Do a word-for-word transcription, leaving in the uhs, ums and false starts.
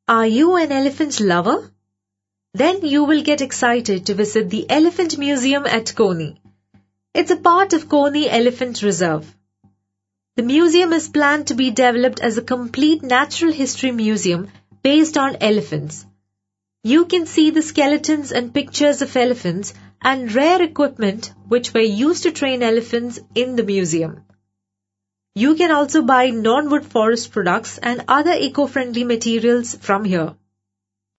Are you an elephant lover? Then you will get excited to visit the Elephant Museum at Coney. It's a part of Coney Elephant Reserve. The museum is planned to be developed as a complete natural history museum based on elephants. You can see the skeletons and pictures of elephants and rare equipment which were used to train elephants in the museum. You can also buy non-wood forest products and other eco-friendly materials from here.